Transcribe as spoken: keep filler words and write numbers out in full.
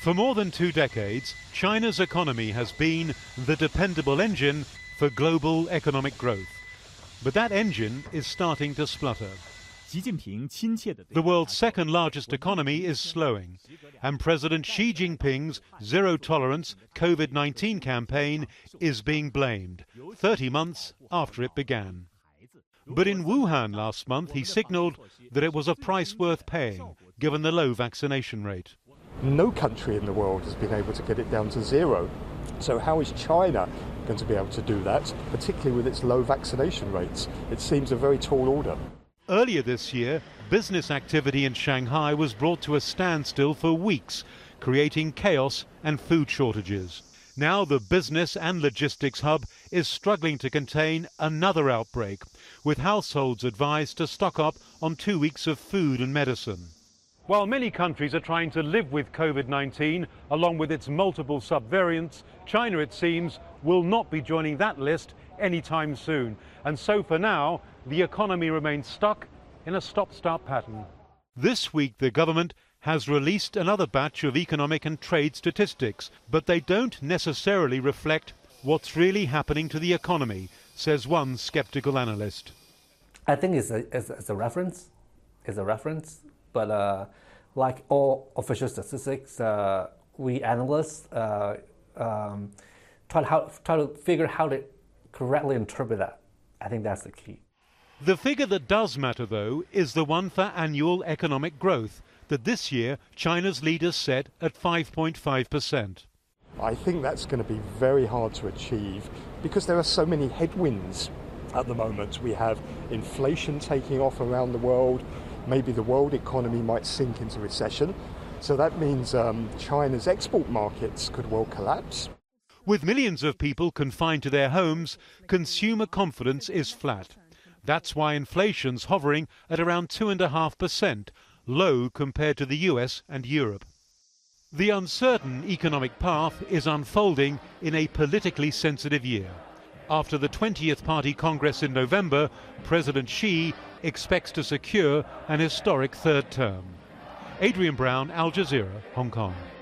For more than two decades, China's economy has been the dependable engine for global economic growth. But that engine is starting to splutter. The world's second largest economy is slowing, and President Xi Jinping's zero-tolerance COVID nineteen campaign is being blamed, thirty months after it began. But in Wuhan last month, he signalled that it was a price worth paying, given the low vaccination rate. No country in the world has been able to get it down to zero. So how is China going to be able to do that, particularly with its low vaccination rates? It seems a very tall order. Earlier this year, business activity in Shanghai was brought to a standstill for weeks, creating chaos and food shortages. Now the business and logistics hub is struggling to contain another outbreak, with households advised to stock up on two weeks of food and medicine. While many countries are trying to live with COVID nineteen, along with its multiple subvariants, China, it seems, will not be joining that list anytime soon. And so for now, the economy remains stuck in a stop-start pattern. This week, the government has released another batch of economic and trade statistics, but they don't necessarily reflect what's really happening to the economy, says one skeptical analyst. I think it's a, it's, it's a reference. It's a reference. But uh, like all official statistics, uh, we analysts uh, um, try, to how, try to figure how to correctly interpret that. I think that's the key. The figure that does matter, though, is the one for annual economic growth, that this year China's leaders set at five point five percent. I think that's going to be very hard to achieve because there are so many headwinds at the moment. We have inflation taking off around the world. Maybe the world economy might sink into recession. So that means um, China's export markets could well collapse. With millions of people confined to their homes, consumer confidence is flat. That's why inflation's hovering at around two point five percent, low compared to the U S and Europe. The uncertain economic path is unfolding in a politically sensitive year. After the twentieth Party Congress in November, President Xi expects to secure an historic third term. Adrian Brown, Al Jazeera, Hong Kong.